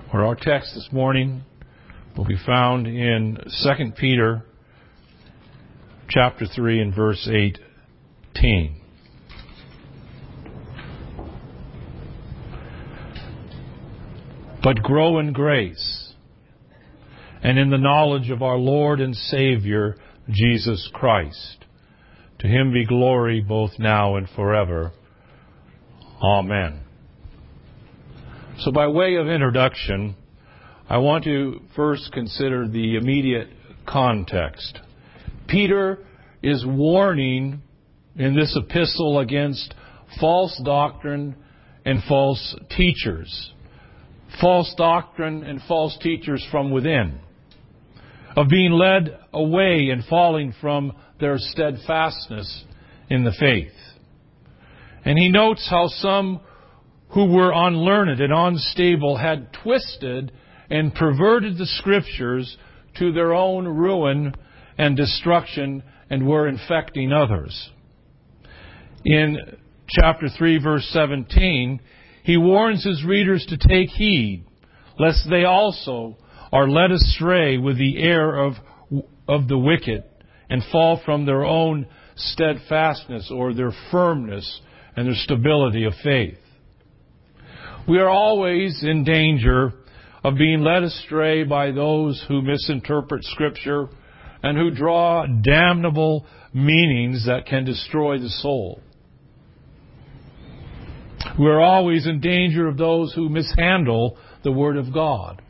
Where our text this morning will be found in 2 Peter chapter 3 and verse 18. But grow in grace and in the knowledge of our Lord and Savior, Jesus Christ. To Him be glory both now and forever. Amen. So by way of introduction, I want to first consider the immediate context. Peter is warning in this epistle against false doctrine and false teachers. False doctrine and false teachers from within, of being led away and falling from their steadfastness in the faith. And he notes how some who were unlearned and unstable had twisted and perverted the Scriptures to their own ruin and destruction and were infecting others. In chapter 3, verse 17, he warns his readers to take heed, lest they also are led astray with the error of the wicked and fall from their own steadfastness or their firmness and their stability of faith. We are always in danger of being led astray by those who misinterpret Scripture and who draw damnable meanings that can destroy the soul. We are always in danger of those who mishandle the Word of God.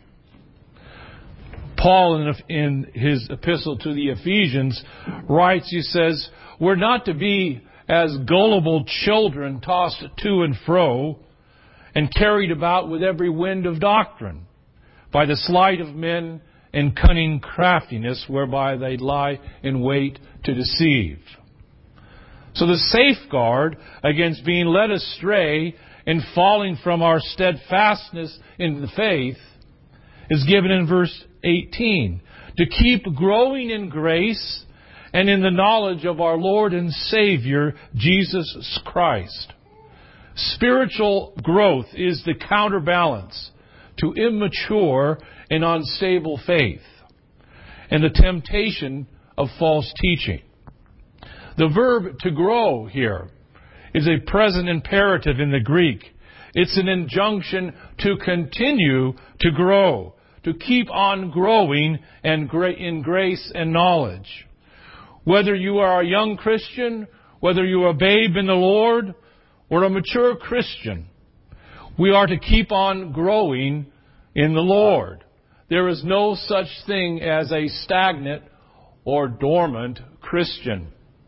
Paul, in his epistle to the Ephesians, writes, he says, we're not to be as gullible children tossed to and fro and carried about with every wind of doctrine, by the sleight of men and cunning craftiness whereby they lie in wait to deceive. So the safeguard against being led astray and falling from our steadfastness in the faith is given in verse 18. To keep growing in grace and in the knowledge of our Lord and Savior, Jesus Christ. Spiritual growth is the counterbalance to immature and unstable faith and the temptation of false teaching. The verb to grow here is a present imperative in the Greek. It's an injunction to continue to grow, to keep on growing and in grace and knowledge. Whether you are a young Christian, whether you are a babe in the Lord, or a mature Christian, we are to keep on growing in the Lord. There is no such thing as a stagnant or dormant Christian.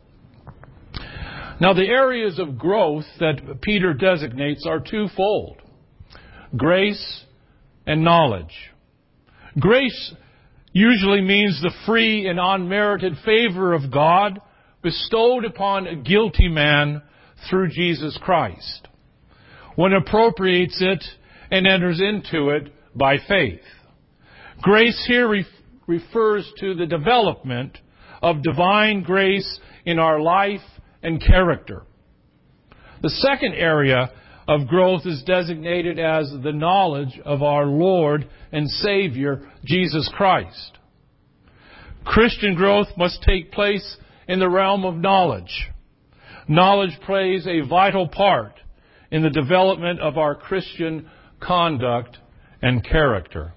Now, the areas of growth that Peter designates are twofold: grace and knowledge. Grace usually means the free and unmerited favor of God bestowed upon a guilty man through Jesus Christ. One appropriates it and enters into it by faith. Grace here refers to the development of divine grace in our life and character. The second area of growth is designated as the knowledge of our Lord and Savior, Jesus Christ. Christian growth must take place in the realm of knowledge. Knowledge plays a vital part in the development of our Christian conduct and character.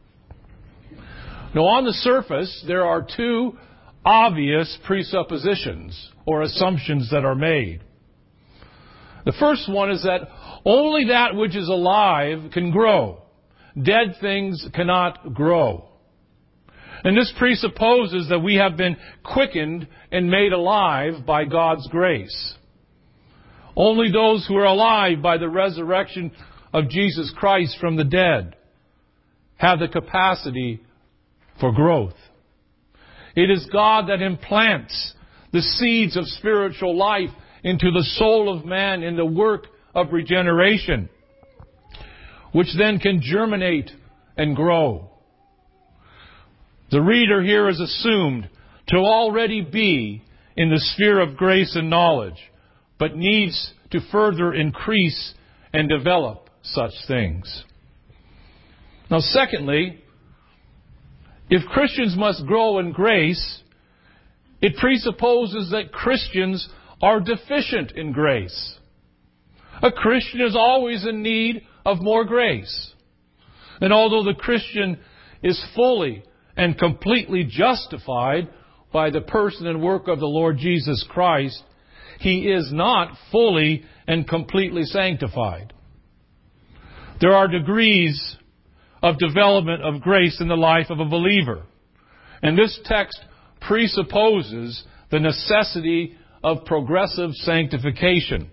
Now, on the surface, there are two obvious presuppositions or assumptions that are made. The first one is that only that which is alive can grow. Dead things cannot grow. And this presupposes that we have been quickened and made alive by God's grace. Only those who are alive by the resurrection of Jesus Christ from the dead have the capacity for growth. It is God that implants the seeds of spiritual life into the soul of man in the work of regeneration, which then can germinate and grow. The reader here is assumed to already be in the sphere of grace and knowledge, but needs to further increase and develop such things. Now, secondly, if Christians must grow in grace, it presupposes that Christians are deficient in grace. A Christian is always in need of more grace. And although the Christian is fully and completely justified by the person and work of the Lord Jesus Christ, he is not fully and completely sanctified. There are degrees of development of grace in the life of a believer. And this text presupposes the necessity of progressive sanctification.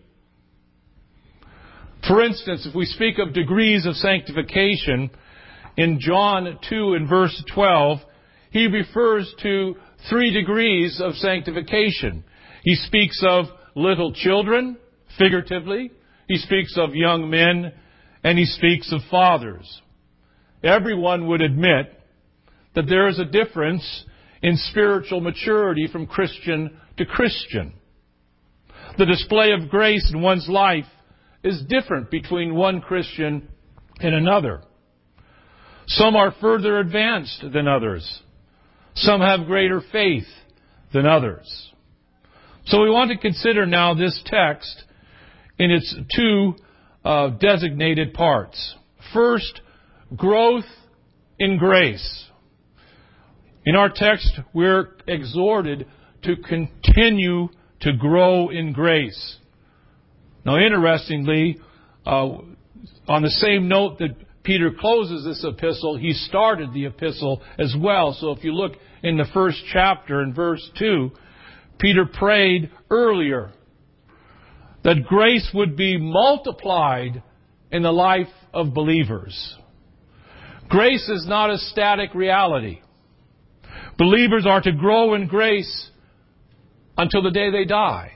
For instance, if we speak of degrees of sanctification, in John 2 and verse 12, he refers to 3 degrees of sanctification. He speaks of little children, figuratively. He speaks of young men, and he speaks of fathers. Everyone would admit that there is a difference in spiritual maturity from Christian to Christian. The display of grace in one's life is different between one Christian and another. Some are further advanced than others. Some have greater faith than others. So we want to consider now this text in its 2 designated parts. First, growth in grace. In our text, we're exhorted to continue to grow in grace. Now, interestingly, on the same note that Peter closes this epistle, he started the epistle as well. So if you look in the first chapter in verse 2, Peter prayed earlier that grace would be multiplied in the life of believers. Grace is not a static reality. Believers are to grow in grace until the day they die.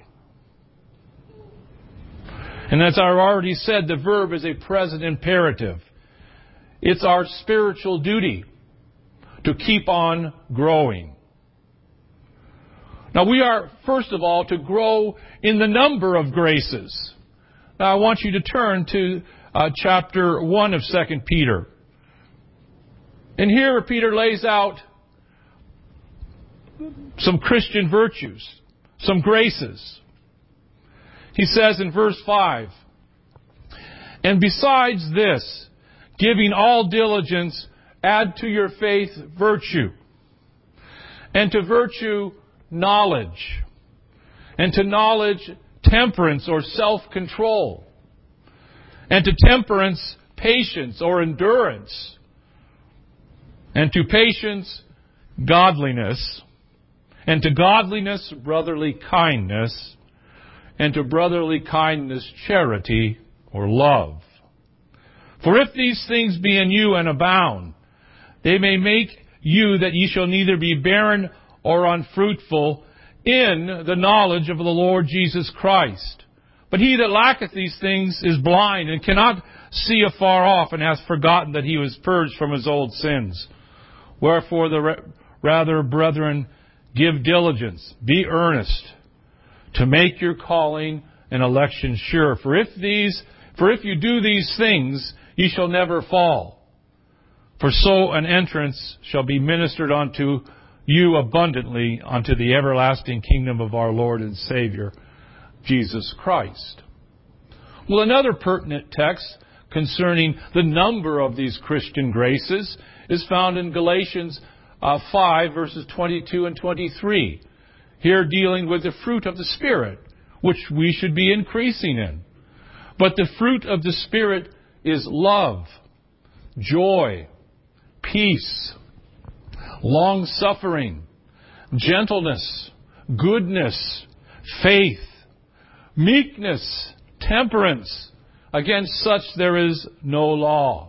And as I've already said, the verb is a present imperative. It's our spiritual duty to keep on growing. Now we are, first of all, to grow in the number of graces. Now I want you to turn to chapter 1 of 2 Peter. And here Peter lays out some Christian virtues, some graces. He says in verse 5, "And besides this, giving all diligence, add to your faith virtue, and to virtue knowledge, and to knowledge temperance or self-control, and to temperance patience or endurance, and to patience godliness, and to godliness brotherly kindness, and to brotherly kindness charity or love. For if these things be in you and abound, they may make you that ye shall neither be barren or unfruitful in the knowledge of the Lord Jesus Christ. But he that lacketh these things is blind, and cannot see afar off, and hath forgotten that he was purged from his old sins. Wherefore rather, brethren, give diligence, be earnest, to make your calling and election sure. For if you do these things, ye shall never fall. For so an entrance shall be ministered unto you abundantly unto the everlasting kingdom of our Lord and Savior, Jesus Christ." Well, another pertinent text concerning the number of these Christian graces is found in Galatians 5, verses 22 and 23. Here dealing with the fruit of the Spirit, which we should be increasing in. But the fruit of the Spirit is love, joy, peace, long-suffering, gentleness, goodness, faith, meekness, temperance. Against such there is no law.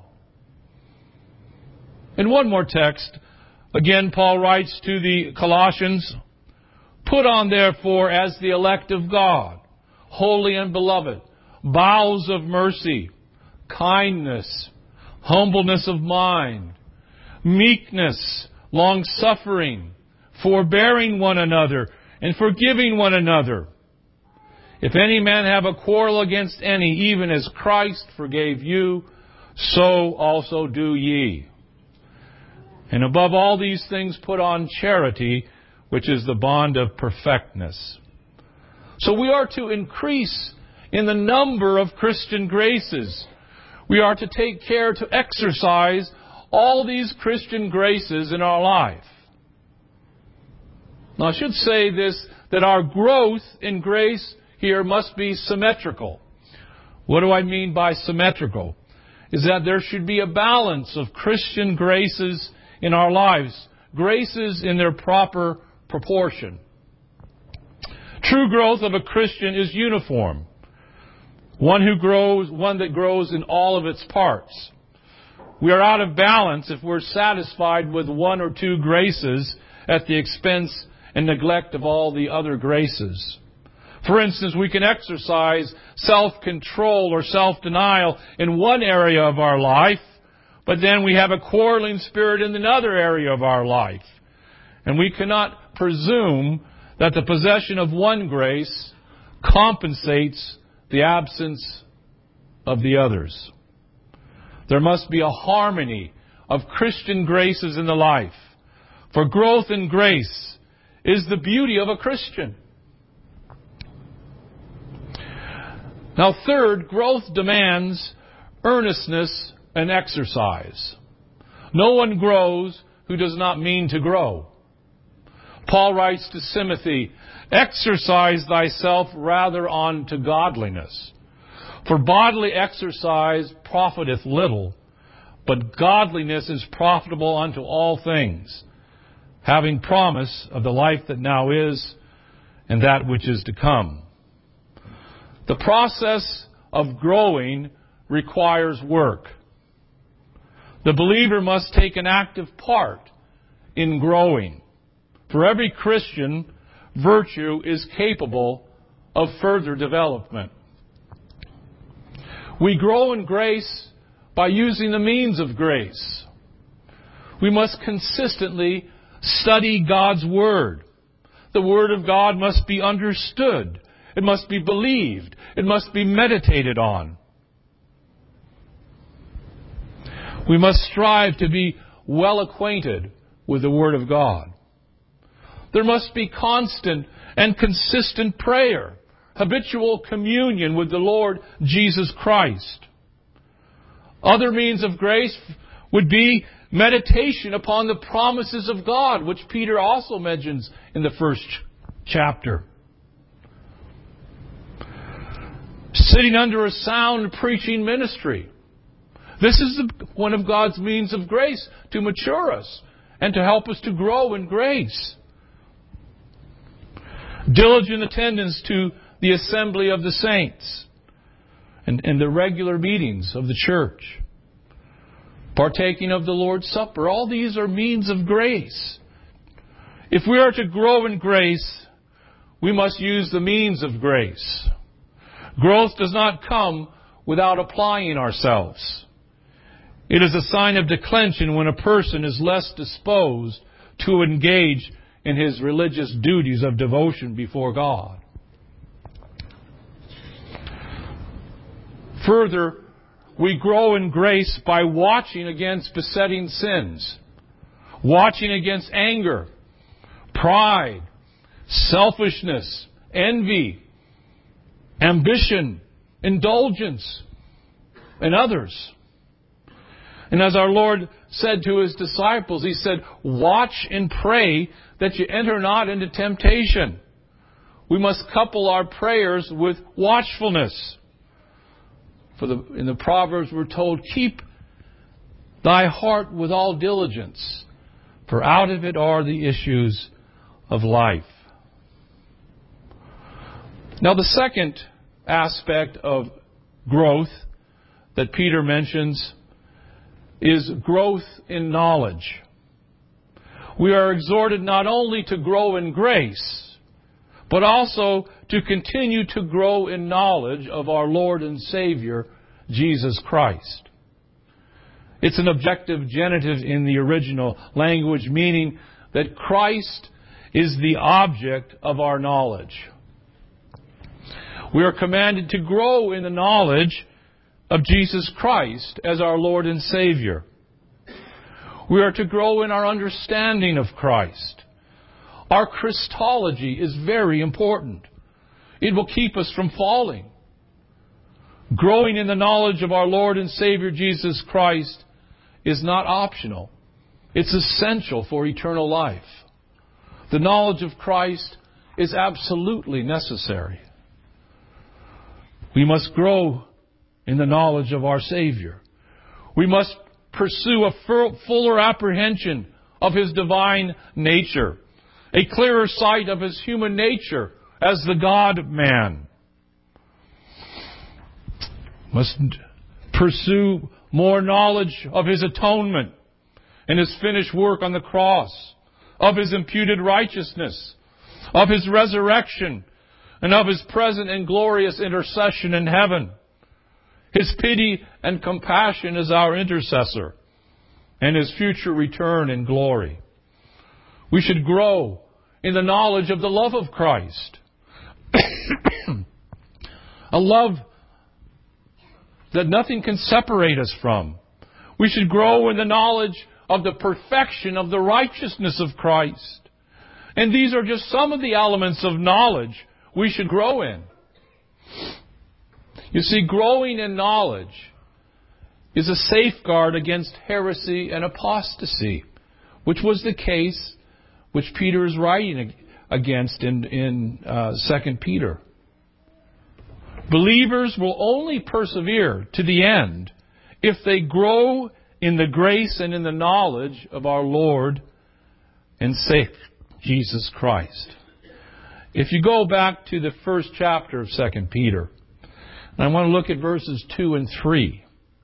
In one more text, again Paul writes to the Colossians, "Put on therefore as the elect of God, holy and beloved, bowels of mercy, kindness, humbleness of mind, meekness, long-suffering, forbearing one another, and forgiving one another. If any man have a quarrel against any, even as Christ forgave you, so also do ye." And above all these things put on charity, which is the bond of perfectness. So we are to increase in the number of Christian graces. We are to take care to exercise all these Christian graces in our life. Now I should say this, that our growth in grace here must be symmetrical. What do I mean by symmetrical? Is that there should be a balance of Christian graces in our lives, graces in their proper proportion. True growth of a Christian is uniform. One that grows in all of its parts. We are out of balance if we're satisfied with one or two graces at the expense and neglect of all the other graces. For instance, we can exercise self-control or self-denial in one area of our life, but then we have a quarreling spirit in another area of our life. And we cannot presume that the possession of one grace compensates the absence of the others. There must be a harmony of Christian graces in the life. For growth in grace is the beauty of a Christian. Now, third, growth demands earnestness and exercise. No one grows who does not mean to grow. Paul writes to Timothy, "Exercise thyself rather unto godliness. For bodily exercise profiteth little, but godliness is profitable unto all things, having promise of the life that now is and that which is to come." The process of growing requires work. The believer must take an active part in growing. For every Christian, virtue is capable of further development. We grow in grace by using the means of grace. We must consistently study God's Word. The Word of God must be understood. It must be believed. It must be meditated on. We must strive to be well acquainted with the Word of God. There must be constant and consistent prayer, habitual communion with the Lord Jesus Christ. Other means of grace would be meditation upon the promises of God, which Peter also mentions in the first chapter. Sitting under a sound preaching ministry. This is one of God's means of grace to mature us and to help us to grow in grace. Diligent attendance to the assembly of the saints and the regular meetings of the church. Partaking of the Lord's Supper. All these are means of grace. If we are to grow in grace, we must use the means of grace. Growth does not come without applying ourselves. It is a sign of declension when a person is less disposed to engage in his religious duties of devotion before God. Further, we grow in grace by watching against besetting sins, watching against anger, pride, selfishness, envy, ambition, indulgence, and others. And as our Lord said to His disciples, He said, "Watch and pray that you enter not into temptation." We must couple our prayers with watchfulness. In the Proverbs we're told, "Keep thy heart with all diligence, for out of it are the issues of life." Now, the second aspect of growth that Peter mentions is growth in knowledge. We are exhorted not only to grow in grace, but also to continue to grow in knowledge of our Lord and Savior, Jesus Christ. It's an objective genitive in the original language, meaning that Christ is the object of our knowledge. We are commanded to grow in the knowledge of Jesus Christ as our Lord and Savior. We are to grow in our understanding of Christ. Our Christology is very important. It will keep us from falling. Growing in the knowledge of our Lord and Savior Jesus Christ is not optional. It's essential for eternal life. The knowledge of Christ is absolutely necessary. We must grow in the knowledge of our Savior. We must pursue a fuller apprehension of His divine nature, a clearer sight of His human nature as the God-man. Must pursue more knowledge of His atonement and His finished work on the cross, of His imputed righteousness, of His resurrection, and of His present and glorious intercession in heaven. His pity and compassion as our intercessor, and His future return in glory. We should grow in the knowledge of the love of Christ. A love that nothing can separate us from. We should grow in the knowledge of the perfection of the righteousness of Christ. And these are just some of the elements of knowledge we should grow in. You see, growing in knowledge is a safeguard against heresy and apostasy, which was the case which Peter is writing against in 2 Peter. Believers will only persevere to the end if they grow in the grace and in the knowledge of our Lord and Savior, Jesus Christ. If you go back to the first chapter of 2 Peter, and I want to look at verses 2 and 3.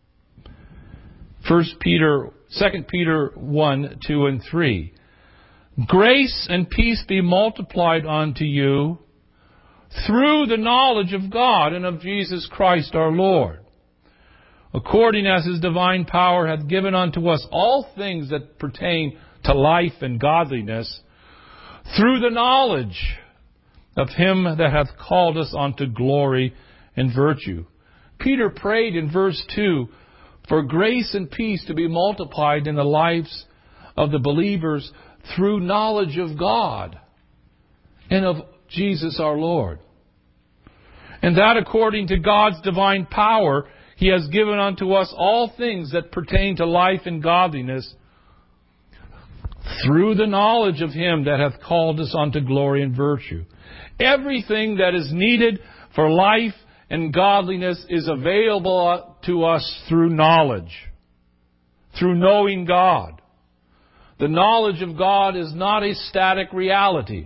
2 Peter 1, 2 and 3. Grace and peace be multiplied unto you through the knowledge of God and of Jesus Christ our Lord, according as His divine power hath given unto us all things that pertain to life and godliness, through the knowledge of Him that hath called us unto glory and virtue. Peter prayed in verse 2 for grace and peace to be multiplied in the lives of the believers through knowledge of God and of Jesus our Lord. And that according to God's divine power, He has given unto us all things that pertain to life and godliness through the knowledge of Him that hath called us unto glory and virtue. Everything that is needed for life and godliness is available to us through knowledge, through knowing God. The knowledge of God is not a static reality.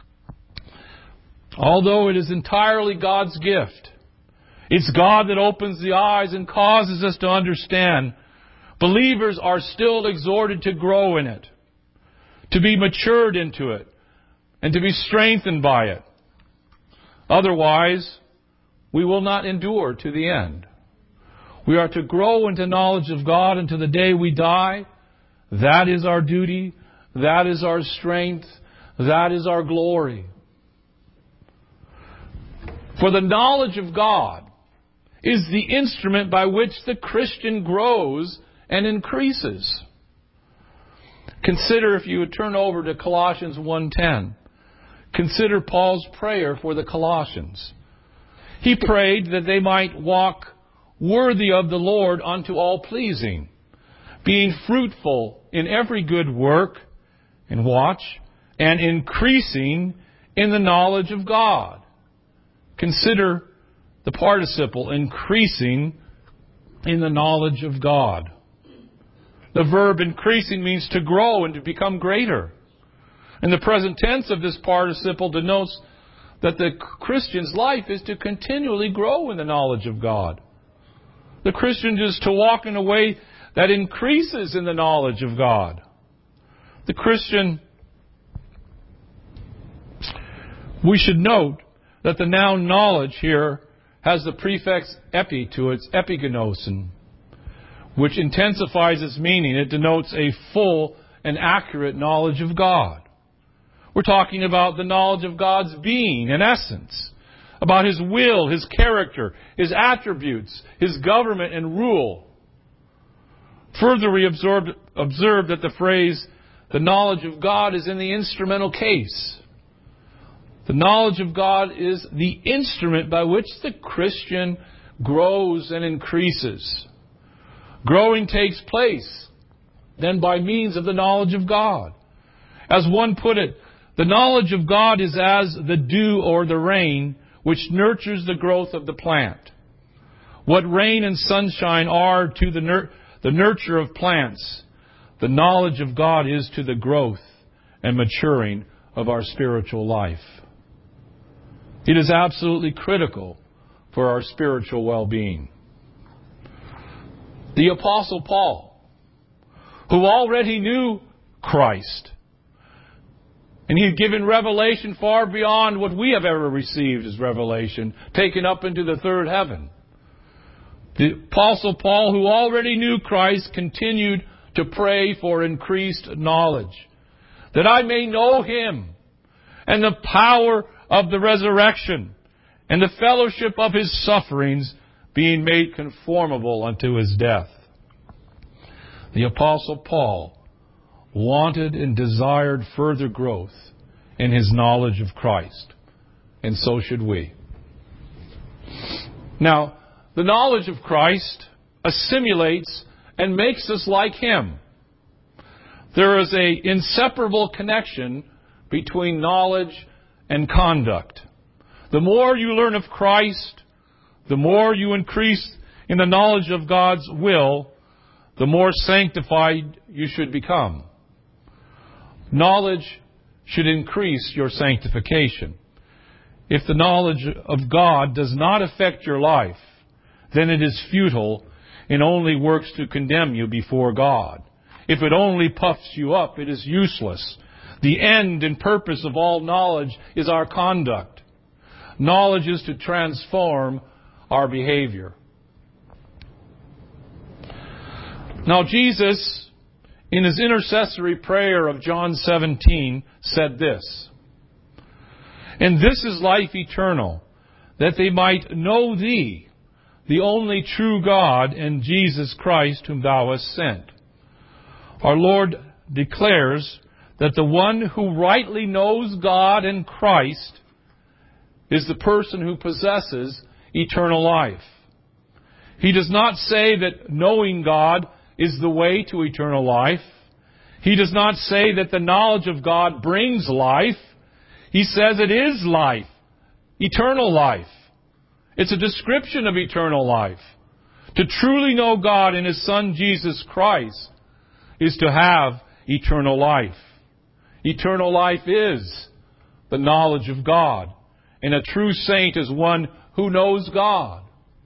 Although it is entirely God's gift, it's God that opens the eyes and causes us to understand. Believers are still exhorted to grow in it, to be matured into it, and to be strengthened by it. Otherwise, we will not endure to the end. We are to grow into knowledge of God until the day we die. That is our duty. That is our strength. That is our glory. For the knowledge of God is the instrument by which the Christian grows and increases. Consider, if you would turn over to Colossians 1:10, consider Paul's prayer for the Colossians. He prayed that they might walk worthy of the Lord unto all pleasing, being fruitful in every good work, and watch, and increasing in the knowledge of God. Consider the participle, increasing in the knowledge of God. The verb increasing means to grow and to become greater. And the present tense of this participle denotes that the Christian's life is to continually grow in the knowledge of God. The Christian is to walk in a way that increases in the knowledge of God. The Christian, we should note that the noun knowledge here has the prefix epi to its epigenosin, which intensifies its meaning. It denotes a full and accurate knowledge of God. We're talking about the knowledge of God's being and essence, about His will, His character, His attributes, His government and rule. Further, we observed that the phrase, the knowledge of God, is in the instrumental case. The knowledge of God is the instrument by which the Christian grows and increases. Growing takes place then by means of the knowledge of God. As one put it, the knowledge of God is as the dew or the rain which nurtures the growth of the plant. What rain and sunshine are to the nurture of plants, the knowledge of God is to the growth and maturing of our spiritual life. It is absolutely critical for our spiritual well-being. The Apostle Paul, who already knew Christ, and he had given revelation far beyond what we have ever received as revelation, taken up into the third heaven. The Apostle Paul, who already knew Christ, continued to pray for increased knowledge, that I may know Him and the power of the resurrection and the fellowship of His sufferings, being made conformable unto His death. The Apostle Paul wanted and desired further growth in his knowledge of Christ, and so should we. Now, the knowledge of Christ assimilates and makes us like Him. There is an inseparable connection between knowledge and conduct. The more you learn of Christ, the more you increase in the knowledge of God's will, the more sanctified you should become. Knowledge should increase your sanctification. If the knowledge of God does not affect your life, then it is futile and only works to condemn you before God. If it only puffs you up, it is useless. The end and purpose of all knowledge is our conduct. Knowledge is to transform our behavior. Now, Jesus, in His intercessory prayer of John 17, said this, "And this is life eternal, that they might know Thee, the only true God, and Jesus Christ, whom Thou hast sent." Our Lord declares that the one who rightly knows God and Christ is the person who possesses eternal life. He does not say that knowing God is the way to eternal life. He does not say that the knowledge of God brings life. He says it is life, eternal life. It's a description of eternal life. To truly know God and His Son Jesus Christ is to have eternal life. Eternal life is the knowledge of God. And a true saint is one who knows God.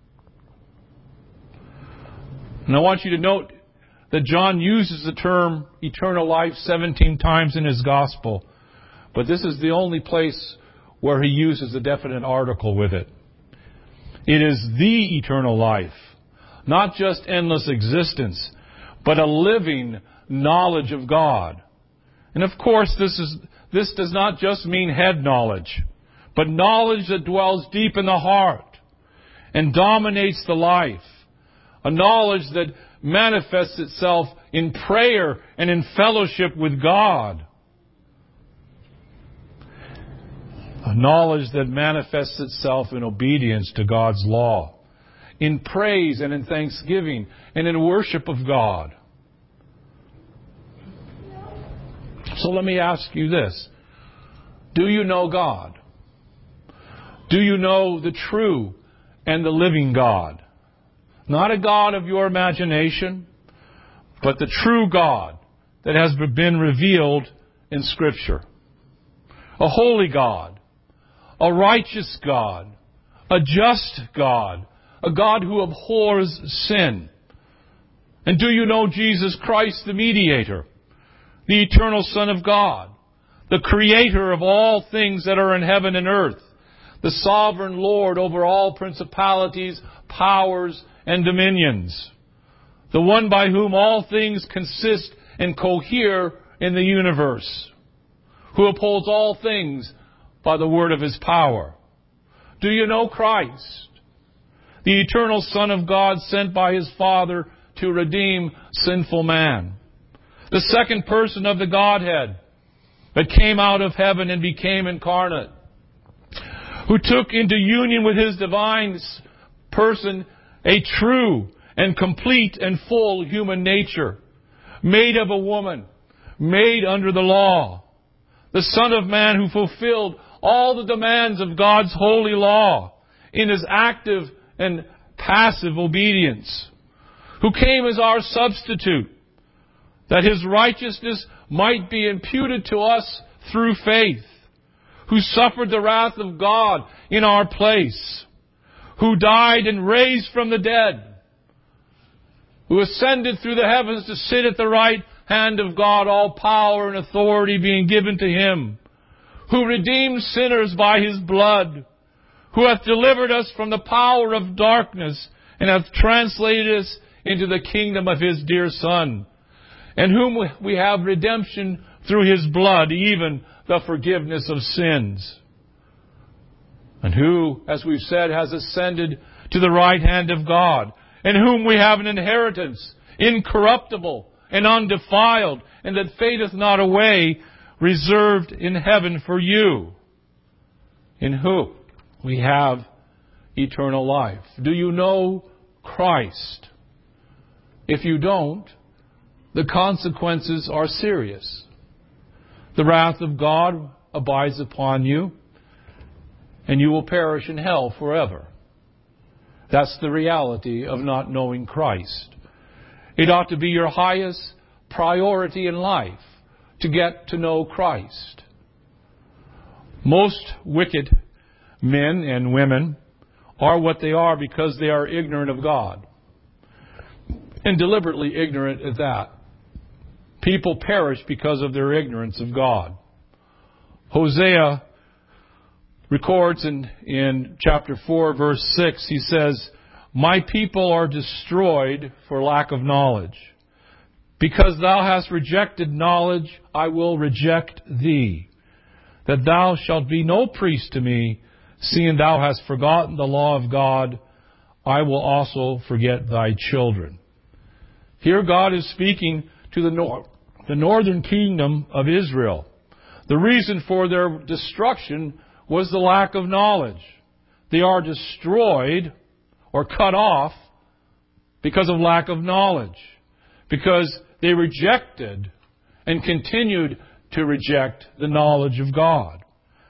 And I want you to note that John uses the term eternal life 17 times in his gospel. But this is the only place where he uses a definite article with it. It is the eternal life. Not just endless existence, but a living knowledge of God. And of course, this does not just mean head knowledge, but knowledge that dwells deep in the heart and dominates the life. A knowledge that manifests itself in prayer and in fellowship with God. A knowledge that manifests itself in obedience to God's law, in praise and in thanksgiving and in worship of God. So let me ask you this. Do you know God? Do you know the true and the living God? Not a God of your imagination, but the true God that has been revealed in Scripture. A holy God, a righteous God, a just God, a God who abhors sin. And do you know Jesus Christ, the mediator, the eternal Son of God, the creator of all things that are in heaven and earth, the sovereign Lord over all principalities, powers, and dominions, the one by whom all things consist and cohere in the universe, who upholds all things by the word of His power? Do you know Christ, the eternal Son of God, sent by His Father to redeem sinful man. The second person of the Godhead that came out of heaven and became incarnate, who took into union with His divine person a true and complete and full human nature, made of a woman, made under the law. The Son of Man who fulfilled all the demands of God's holy law in His active and passive obedience, who came as our substitute, that His righteousness might be imputed to us through faith, who suffered the wrath of God in our place, who died and raised from the dead, who ascended through the heavens to sit at the right hand of God, all power and authority being given to Him, who redeemed sinners by His blood, who hath delivered us from the power of darkness and hath translated us into the kingdom of His dear Son, and whom we have redemption through His blood, even the forgiveness of sins. And who, as we've said, has ascended to the right hand of God, and whom we have an inheritance, incorruptible and undefiled, and that fadeth not away, reserved in heaven for you, in whom we have eternal life. Do you know Christ? If you don't, the consequences are serious. The wrath of God abides upon you, and you will perish in hell forever. That's the reality of not knowing Christ. It ought to be your highest priority in life to get to know Christ. Most wicked men and women are what they are because they are ignorant of God. And deliberately ignorant at that. People perish because of their ignorance of God. Hosea records in chapter 4, verse 6, he says, "My people are destroyed for lack of knowledge. Because thou hast rejected knowledge, I will reject thee, that thou shalt be no priest to me, seeing thou hast forgotten the law of God, I will also forget thy children." Here God is speaking to the northern kingdom of Israel. The reason for their destruction was the lack of knowledge. They are destroyed or cut off because of lack of knowledge, because they rejected and continued to reject the knowledge of God.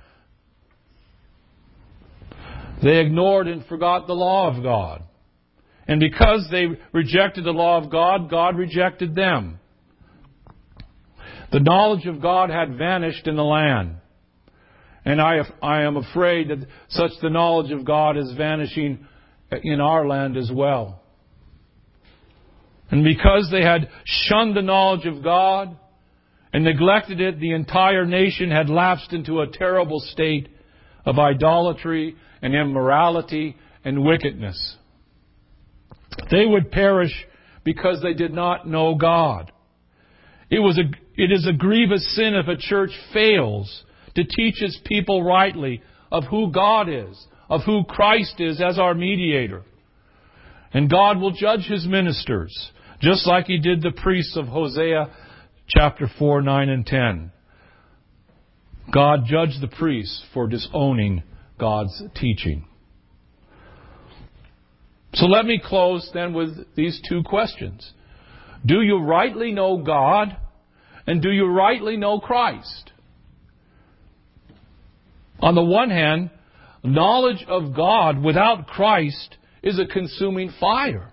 They ignored and forgot the law of God. And because they rejected the law of God, God rejected them. The knowledge of God had vanished in the land. And I am afraid that such the knowledge of God is vanishing in our land as well. And because they had shunned the knowledge of God and neglected it, the entire nation had lapsed into a terrible state of idolatry and immorality and wickedness. They would perish because they did not know God. It is a grievous sin if a church fails to teach its people rightly of who God is, of who Christ is as our mediator. And God will judge His ministers, just like He did the priests of Hosea chapter 4, 9, and 10. God judged the priests for disowning God's teaching. So let me close then with these two questions. Do you rightly know God? And do you rightly know Christ? On the one hand, knowledge of God without Christ is a consuming fire.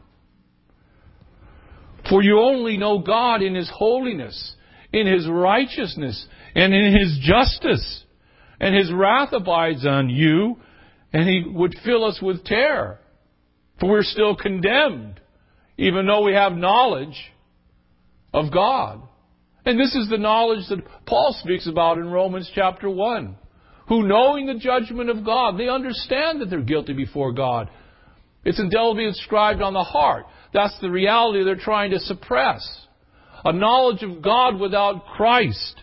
For you only know God in His holiness, in His righteousness, and in His justice. And His wrath abides on you, and He would fill us with terror. For we're still condemned, even though we have knowledge of God. And this is the knowledge that Paul speaks about in Romans chapter 1. Who, knowing the judgment of God, they understand that they're guilty before God. It's indelibly inscribed on the heart. That's the reality they're trying to suppress. A knowledge of God without Christ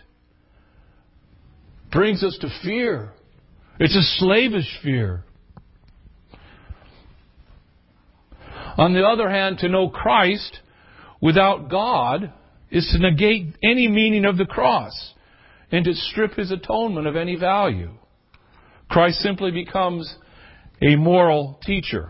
brings us to fear. It's a slavish fear. On the other hand, to know Christ without God is to negate any meaning of the cross and to strip His atonement of any value. Christ simply becomes a moral teacher.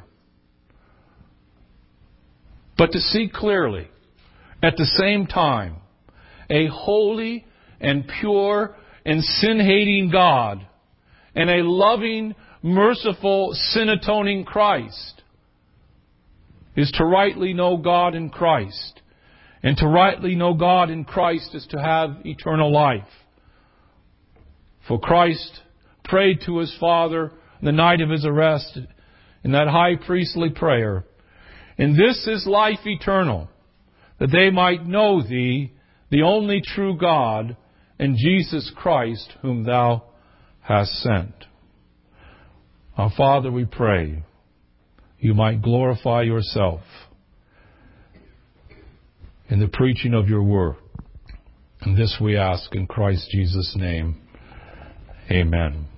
But to see clearly, at the same time, a holy and pure and sin-hating God and a loving, merciful, sin-atoning Christ is to rightly know God in Christ. And to rightly know God in Christ is to have eternal life. For Christ prayed to His Father the night of His arrest in that high priestly prayer, "And this is life eternal, that they might know Thee, the only true God, and Jesus Christ, whom Thou hast sent." Our Father, we pray You might glorify Yourself in the preaching of Your word. And this we ask in Christ Jesus' name. Amen.